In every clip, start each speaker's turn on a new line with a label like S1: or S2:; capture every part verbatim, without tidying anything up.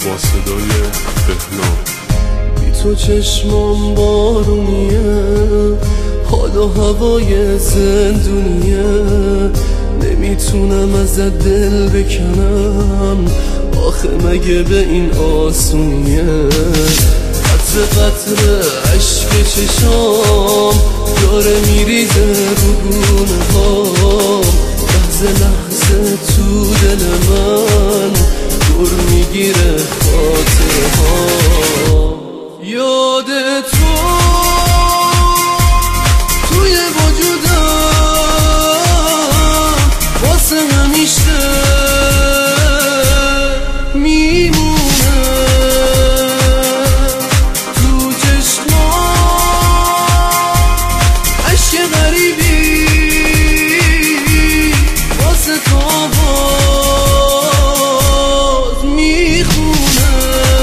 S1: با صدای بهنام.
S2: بی تو چشمام بارونیه، حال و هوای زندونیه، نمیتونم ازت دل بکنم، آخه مگه به این آسونیه؟ قطر قطر عشق چشام داره میریزه رو گونه ها، لحظه لحظه تو دل من دور میگیره خاطره ها. یاد تو توی وجودم واسه همیشه میمونه، تو چشمام عشق غریبی واسه تو باز میخونه.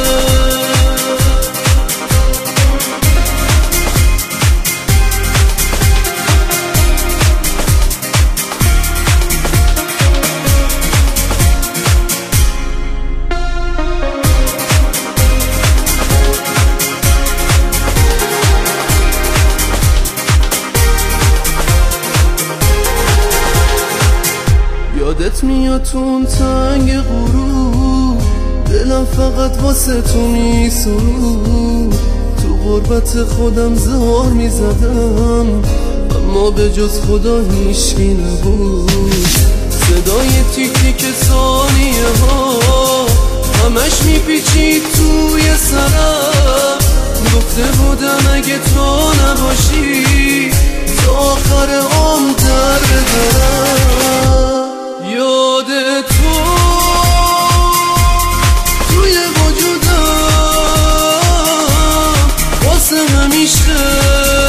S2: یادت میاد تون تنگ غروب، دلم فقط واسه تو میسرود، تو غربت خودم زار میزدم، اما به جز خدا هیچکی نبود. صدای تیک تیک ثانیه ها همش میپیچید توی سرم، گفته بودم اگه تو نباشی تا آخر عمر در ببرم. یاد تو توی وجودم واسه همیشه